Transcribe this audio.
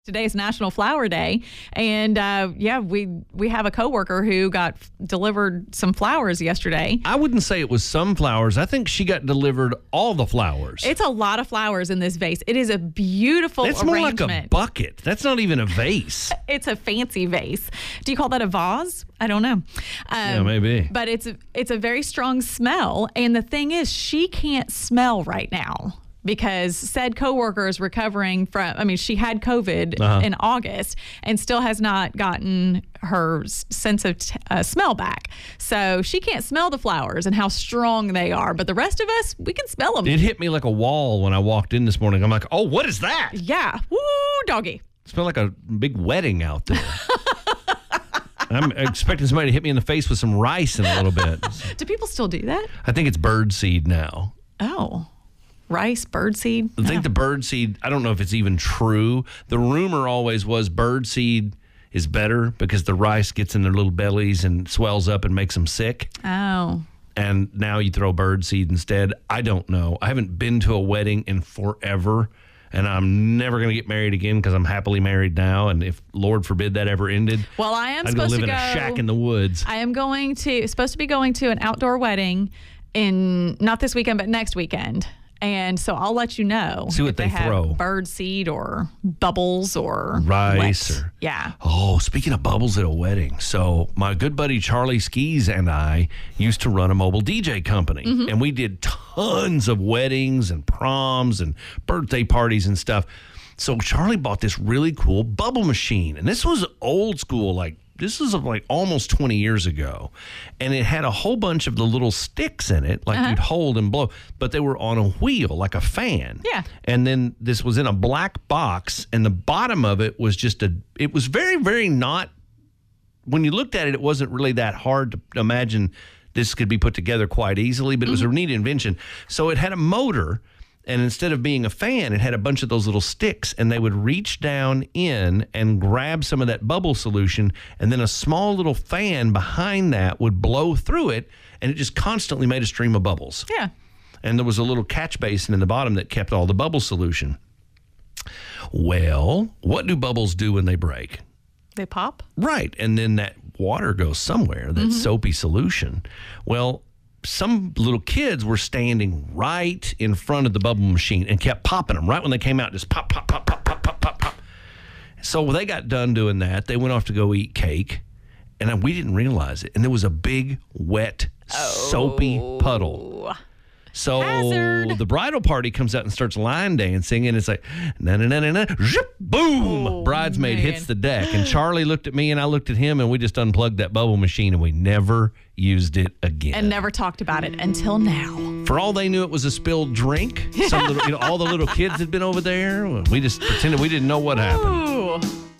Today is National Flower Day, and we have a coworker who got delivered some flowers yesterday. I wouldn't say it was some flowers. I think she got delivered all the flowers. It's a lot of flowers in this vase. It is a beautiful That's arrangement. more like a bucket. That's not even a vase. It's a fancy vase. Do you call that a vase? I don't know. Yeah, maybe. But it's a very strong smell, and the thing is, she can't smell right now. Because said coworker is recovering from, she had COVID in August and still has not gotten her sense of smell back. So she can't smell the flowers and how strong they are. But the rest of us, we can smell them. It hit me like a wall when I walked in this morning. I'm like, oh, what is that? Yeah. Woo, doggy. It smelled like a big wedding out there. I'm expecting somebody to hit me in the face with some rice in a little bit. Do people still do that? I think it's birdseed now. Oh. Rice, birdseed? I think the birdseed, I don't know if it's even true. The rumor always was birdseed is better because the rice gets in their little bellies and swells up and makes them sick. Oh. And now you throw birdseed instead. I don't know. I haven't been to a wedding in forever, and I'm never going to get married again because I'm happily married now. And if, Lord forbid, that ever ended, well, I am I'd supposed go live to in a shack in the woods. I am supposed to be going to an outdoor wedding in, not this weekend, but next weekend. And so I'll let you know. See what they throw. Bird seed or bubbles or rice. Yeah. Oh, speaking of bubbles at a wedding. So my good buddy Charlie Skis and I used to run a mobile DJ company. Mm-hmm. And we did tons of weddings and proms and birthday parties and stuff. So Charlie bought this really cool bubble machine. And this was old school, this was like almost 20 years ago. And it had a whole bunch of the little sticks in it, like you'd hold and blow, but they were on a wheel, like a fan. Yeah. And then this was in a black box, and the bottom of it was it was very, very not, when you looked at it, it wasn't really that hard to imagine this could be put together quite easily, but it was a neat invention. So it had a motor, and instead of being a fan, it had a bunch of those little sticks, and they would reach down in and grab some of that bubble solution, and then a small little fan behind that would blow through it, and it just constantly made a stream of bubbles. Yeah. And there was a little catch basin in the bottom that kept all the bubble solution. Well, what do bubbles do when they break? They pop? Right, and then that water goes somewhere, that soapy solution. Well, some little kids were standing right in front of the bubble machine and kept popping them right when they came out, just pop, pop, pop, pop, pop, pop, pop, pop. So they got done doing that. They went off to go eat cake, and we didn't realize it. And there was a big, wet, soapy puddle. So Hazard. The bridal party comes out and starts line dancing, and it's like, na-na-na-na-na, zip, boom. Bridesmaid hits the deck. And Charlie looked at me, and I looked at him, and we just unplugged that bubble machine, and we never used it again. And never talked about it until now. For all they knew, it was a spilled drink. All the little kids had been over there. We just pretended we didn't know what happened. Ooh.